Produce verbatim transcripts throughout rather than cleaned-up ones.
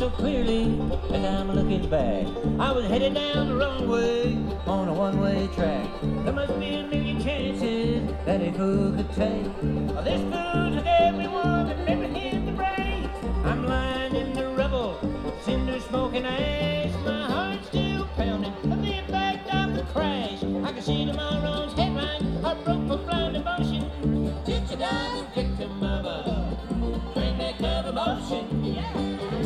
so clearly as I'm looking back. I was headed down the wrong way on a one-way track. There must be a million chances that a fool could take. Oh, this fool took everyone that never hit the brakes. I'm lying in the rubble, cinder smoke and ash. My heart's still pounding from the impact of the crash. I can see tomorrow's headline, heartbroken for blind emotion. Did you die the victim of a train wreck of emotion? Yeah.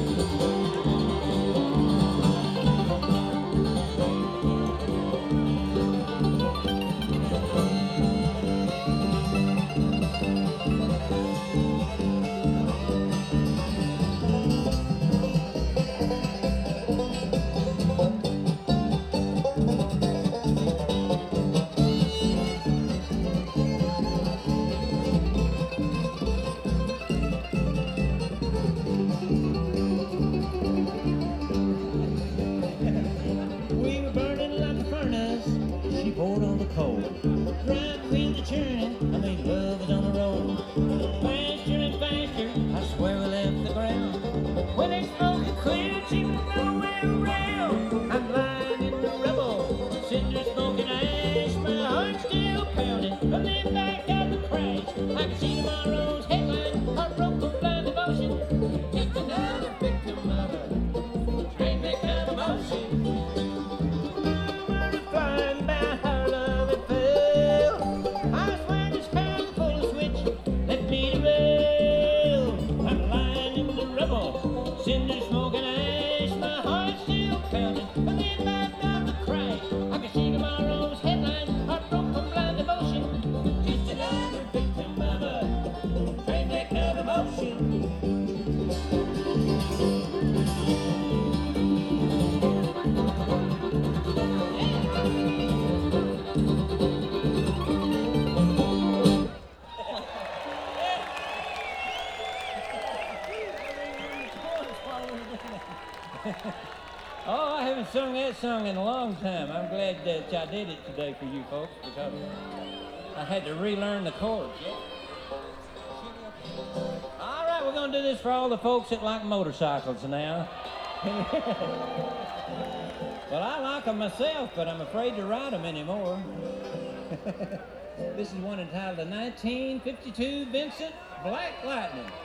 Poured on the coal, driving wheels are churning, I made love was on the road. Faster and faster, I swear we left the ground. When it's smoking clear, seems nowhere around. I'm lying in the rubble, cinder smoke and ash. My heart's still pounding from the impact of the crash. I can see tomorrow's headline, heartbroken from blind devotion. Just another victim of a train wreck of emotion. Cinder smoke and ash, my heart's still pounding from the impact of the crash. I can see tomorrow's headline, heartbroken from blind devotion. Just another victim of a train wreck of emotion. Oh, I haven't sung that song in a long time. I'm glad that I did it today for you folks because I had to relearn the chords. Yeah. All right, we're going to do this for all the folks that like motorcycles now. Well, I like them myself, but I'm afraid to ride them anymore. This is one entitled the nineteen fifty-two Vincent Black Lightning.